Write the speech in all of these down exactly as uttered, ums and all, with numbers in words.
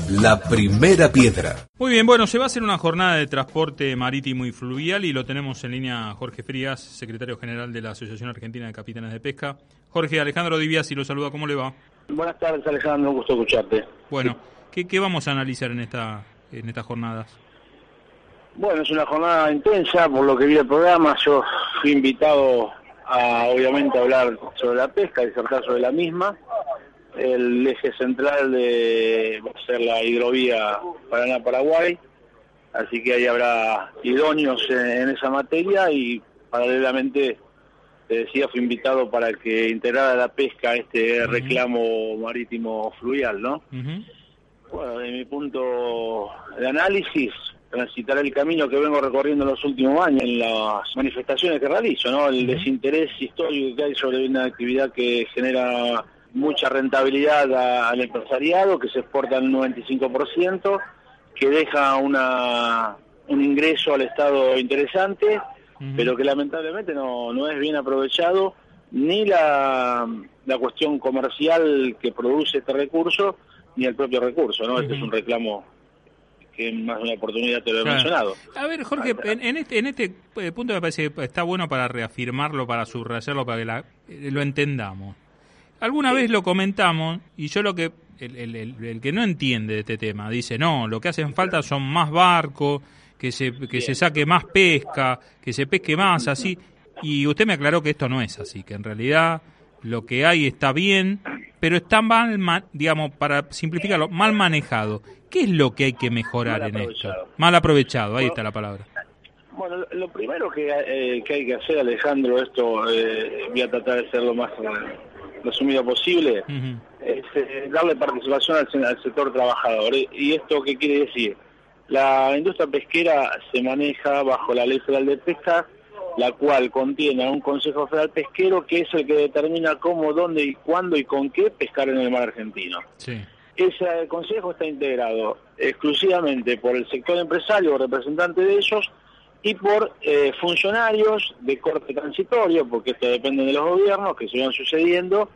La primera piedra. Muy bien, bueno, se va a hacer una jornada de transporte marítimo y fluvial y lo tenemos en línea Jorge Frías, secretario general de la Asociación Argentina de Capitanes de Pesca. Jorge, Alejandro Di Biasi lo saluda, ¿cómo le va? Buenas tardes, Alejandro, un gusto escucharte. Bueno, ¿qué, qué vamos a analizar en esta en estas jornadas? Bueno, es una jornada intensa, por lo que vi el programa. Yo fui invitado a, obviamente, a hablar sobre la pesca, disertar sobre la misma. El eje central de va a ser la hidrovía Paraná-Paraguay, así que ahí habrá idóneos en, en esa materia y paralelamente, te decía, fui invitado para que integrara la pesca este uh-huh. reclamo marítimo fluvial, ¿no? Uh-huh. Bueno, de mi punto de análisis, transitaré el camino que vengo recorriendo en los últimos años en las manifestaciones que realizo, ¿no? El uh-huh. desinterés histórico que hay sobre una actividad que genera mucha rentabilidad a, al empresariado, que se exporta en un noventa y cinco por ciento, que deja una un ingreso al Estado interesante, uh-huh. pero que lamentablemente no, no es bien aprovechado, ni la, la cuestión comercial que produce este recurso, ni el propio recurso, ¿no? Uh-huh. Este es un reclamo que más de una oportunidad te lo he claro. mencionado. A ver, Jorge, en, en este en este punto me parece que está bueno para reafirmarlo, para subrayarlo, para que la, lo entendamos. Alguna sí. vez lo comentamos y yo lo que el, el, el, el que no entiende de este tema dice no, lo que hacen falta son más barcos, que se que Bien. se saque más pesca, que se pesque más, así. Y usted me aclaró que esto no es así, que en realidad lo que hay está bien, pero está mal, ma, digamos, para simplificarlo, mal manejado. ¿Qué es lo que hay que mejorar en esto? Mal aprovechado, ahí bueno, está la palabra. Bueno, lo primero que, eh, que hay que hacer, Alejandro, esto eh, voy a tratar de ser lo más resumido posible, uh-huh. es eh, darle participación al, al sector trabajador. ¿Y esto qué quiere decir? La industria pesquera se maneja bajo la Ley Federal de Pesca, la cual contiene a un Consejo Federal Pesquero que es el que determina cómo, dónde y cuándo y con qué pescar en el mar argentino. Sí. Ese consejo está integrado exclusivamente por el sector empresario o representante de ellos y por eh, funcionarios de corte transitorio, porque esto depende de los gobiernos que se van sucediendo,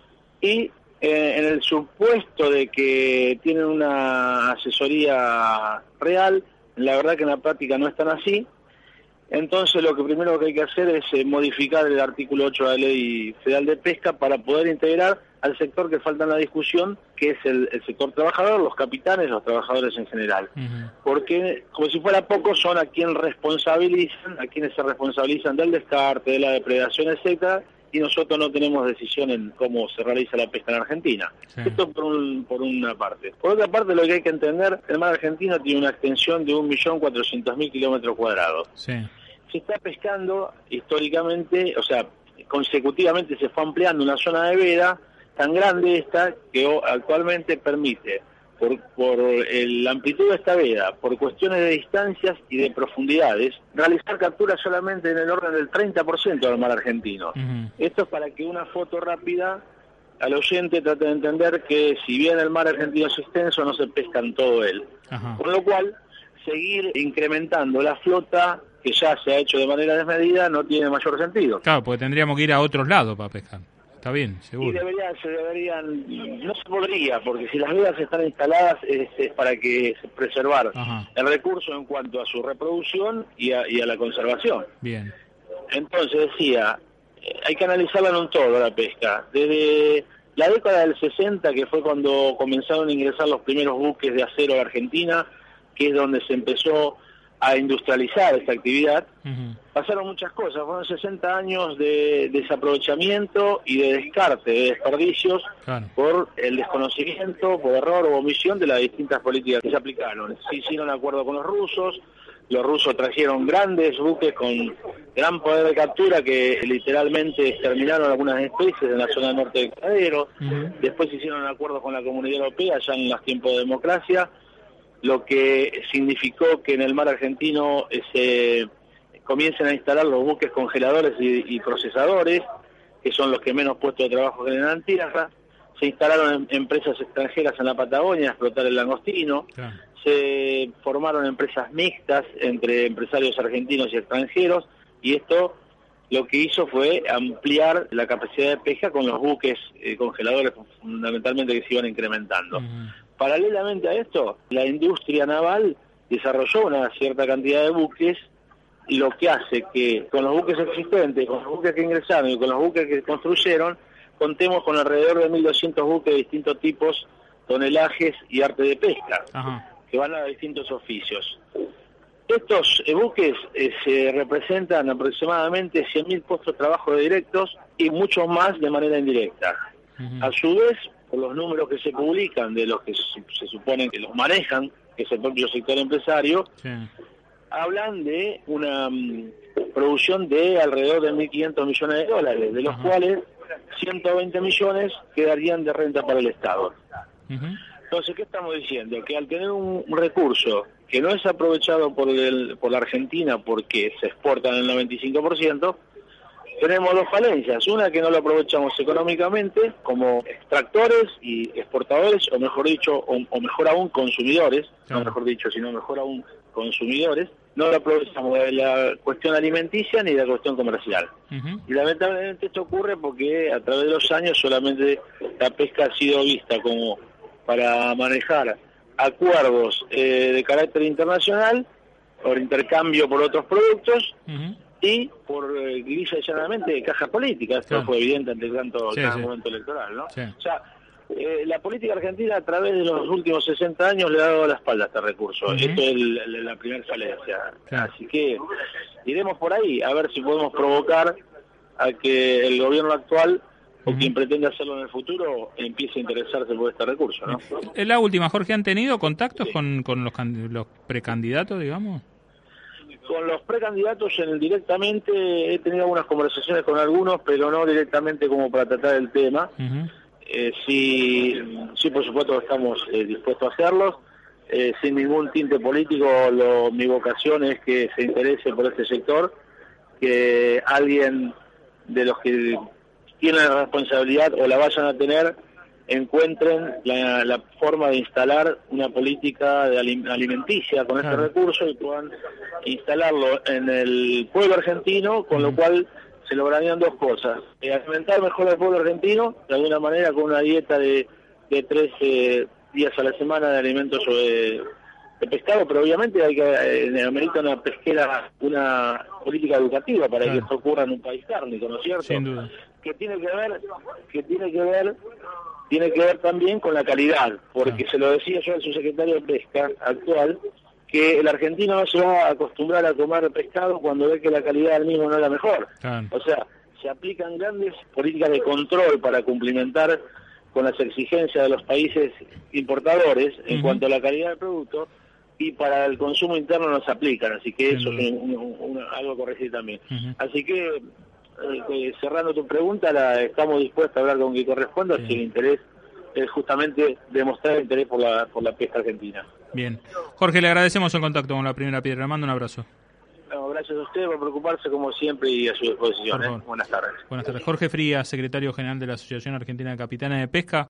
y eh, en el supuesto de que tienen una asesoría real, la verdad que en la práctica no es tan así. Entonces lo que primero que hay que hacer es eh, modificar el artículo ocho de la Ley Federal de Pesca para poder integrar al sector que falta en la discusión, que es el, el sector trabajador, los capitanes, los trabajadores en general. Uh-huh. Porque, como si fuera poco, son a quien responsabilizan, a quienes se responsabilizan del descarte, de la depredación, etcétera, y nosotros no tenemos decisión en cómo se realiza la pesca en Argentina. Sí. Esto por, un, por una parte. Por otra parte, lo que hay que entender, el mar argentino tiene una extensión de un millón cuatrocientos mil kilómetros cuadrados. Sí. Se está pescando históricamente, o sea, consecutivamente se fue ampliando una zona de veda tan grande esta que actualmente permite, por, por el, la amplitud de esta veda, por cuestiones de distancias y de profundidades, realizar capturas solamente en el orden del treinta por ciento del mar argentino. Uh-huh. Esto es para que una foto rápida al oyente trate de entender que si bien el mar argentino es extenso, no se pesca en todo él. Uh-huh. Con lo cual, seguir incrementando la flota que ya se ha hecho de manera desmedida no tiene mayor sentido. Claro, porque tendríamos que ir a otros lados para pescar. Está bien, seguro. Y deberían, se deberían, no se podría, porque si las vedas están instaladas es, es para que se preservar Ajá. el recurso en cuanto a su reproducción y a, y a la conservación. Bien. Entonces decía, hay que analizarla en un todo la pesca. Desde la década del sesenta, que fue cuando comenzaron a ingresar los primeros buques de acero a Argentina, que es donde se empezó a industrializar esta actividad, uh-huh. pasaron muchas cosas, fueron sesenta años de desaprovechamiento y de descarte, de desperdicios, claro. por el desconocimiento, por error o omisión de las distintas políticas que se aplicaron. Se hicieron acuerdo con los rusos, los rusos trajeron grandes buques con gran poder de captura que literalmente exterminaron algunas especies en la zona norte del Cadero, uh-huh. después se hicieron acuerdos con la Comunidad Europea ya en los tiempos de democracia, lo que significó que en el mar argentino se comiencen a instalar los buques congeladores y, y procesadores, que son los que menos puestos de trabajo generan en tierra. Se instalaron en, empresas extranjeras en la Patagonia a explotar el langostino. Claro. Se formaron empresas mixtas entre empresarios argentinos y extranjeros, y esto lo que hizo fue ampliar la capacidad de pesca con los buques eh, congeladores fundamentalmente que se iban incrementando. Uh-huh. Paralelamente a esto, la industria naval desarrolló una cierta cantidad de buques, lo que hace que con los buques existentes, con los buques que ingresaron y con los buques que construyeron, contemos con alrededor de mil doscientos buques de distintos tipos, tonelajes y arte de pesca, Ajá. que van a distintos oficios. Estos eh, buques eh, se representan aproximadamente cien mil puestos de trabajo directos y muchos más de manera indirecta. Uh-huh. A su vez, por los números que se publican de los que se, se supone que los manejan, que es el propio sector empresario, sí. hablan de una um, producción de alrededor de mil quinientos millones de dólares, de los uh-huh. cuales ciento veinte millones quedarían de renta para el Estado. Uh-huh. Entonces, ¿qué estamos diciendo? Que al tener un, un recurso que no es aprovechado por, el, por la Argentina porque se exporta en el noventa y cinco por ciento, tenemos dos falencias. Una, que no lo aprovechamos económicamente como extractores y exportadores, o mejor dicho, o, o mejor aún consumidores, no mejor dicho, sino mejor aún consumidores. No lo aprovechamos de la cuestión alimenticia ni de la cuestión comercial. Uh-huh. Y lamentablemente esto ocurre porque a través de los años solamente la pesca ha sido vista como para manejar acuerdos eh, de carácter internacional, por intercambio por otros productos, uh-huh. y por eh, lisa y llanamente de caja política. Esto claro. fue evidente ante tanto sí, sí. momento electoral, ¿no? Sí. O sea, eh, la política argentina a través de los últimos sesenta años le ha dado la espalda a este recurso. Uh-huh. Esto es el, el, la primera falencia. Claro. Así que iremos por ahí a ver si podemos provocar a que el gobierno actual o uh-huh. quien pretende hacerlo en el futuro empiece a interesarse por este recurso, ¿no? Es la última, Jorge, ¿han tenido contactos sí. con, con los, los precandidatos, digamos? Con los precandidatos en, directamente he tenido algunas conversaciones con algunos, pero no directamente como para tratar el tema. Uh-huh. Eh, sí, sí, por supuesto estamos eh, dispuestos a hacerlos, eh, sin ningún tinte político. Lo, mi vocación es que se interese por este sector, que alguien de los que tienen la responsabilidad o la vayan a tener encuentren la, la forma de instalar una política de alimenticia con este claro. recurso y puedan instalarlo en el pueblo argentino, con lo cual se lograrían dos cosas: eh, alimentar mejor al pueblo argentino, de alguna manera con una dieta de, de tres eh, días a la semana de alimentos de, de pescado, pero obviamente hay que eh, amerita una pesquera, una política educativa para claro. que esto ocurra en un país cárnico, ¿no es cierto? Sin duda. Que tiene que ver, que tiene que ver tiene que ver también con la calidad, porque ah. se lo decía yo al subsecretario de Pesca actual, que el argentino no se va a acostumbrar a comer pescado cuando ve que la calidad del mismo no es la mejor. Ah. O sea, se aplican grandes políticas de control para cumplimentar con las exigencias de los países importadores en uh-huh. cuanto a la calidad del producto, y para el consumo interno no se aplican, así que eso uh-huh. es un, un, un, algo a corregir también. Uh-huh. Así que Eh, cerrando tu pregunta, la, estamos dispuestos a hablar con quien corresponda, sí. si el interés es justamente demostrar el interés por la por la pesca argentina. Bien. Jorge, le agradecemos el contacto con La Primera Piedra. Le mando un abrazo. No, gracias a usted por preocuparse como siempre y a su disposición. ¿eh? Buenas tardes. Buenas tardes. Jorge Frías, secretario general de la Asociación Argentina de Capitanes de Pesca.